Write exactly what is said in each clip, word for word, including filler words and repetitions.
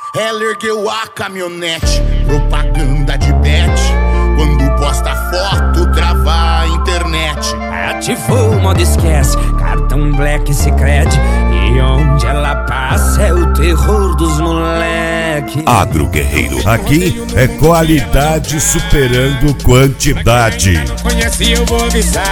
Ela ergueu a caminhonete, propaganda de bet. Quando posta foto, trava a internet. Ativou o modo esquece, cartão Black Secret. E onde ela passa é o terror dos moleque. Agro Guerreiro, aqui é qualidade superando quantidade. Conheci, eu vou avisar.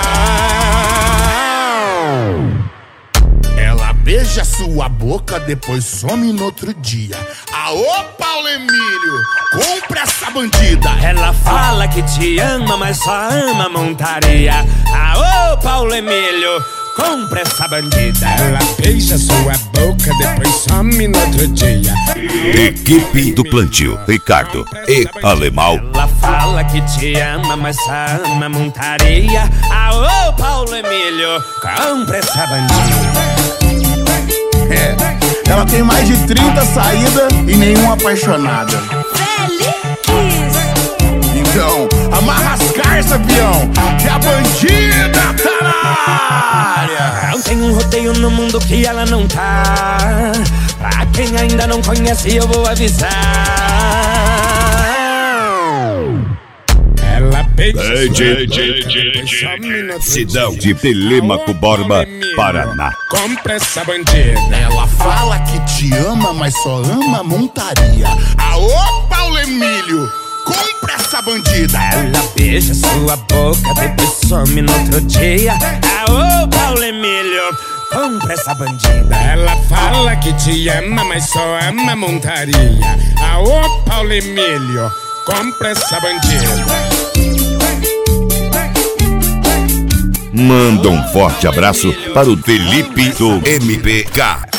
Ela beija sua boca, depois some no outro dia. Aô, Paulo Emílio, compra essa bandida. Ela fala que te ama, mas só ama montaria. Aô, Paulo Emílio, compra essa bandida. Ela beija sua boca, depois some no outro dia. Equipe do Plantio, Ricardo e Alemão. Ela fala que te ama, mas só ama montaria. Aô, Paulo Emílio, compra essa bandida. É, ela tem mais de trinta saídas e nenhuma apaixonada. Feliz! Então, amarra as carças, peão, que a bandida tá na área. Não tem um rodeio no mundo que ela não tá. Pra quem ainda não conhece, eu vou avisar. Ela beija Cidão de Telêmaco Borba, Paraná. Compra essa bandida. Ela fala que te ama, mas só ama montaria. Aô, Paulo Emílio, compra essa bandida. Ela beija sua boca, depois some no outro dia. Aô, Paulo Emílio, compra essa bandida. Ela fala que te ama, mas só ama montaria. Aô, Paulo Emílio, compra essa bandida. Manda um forte abraço para o Felipe do M P K.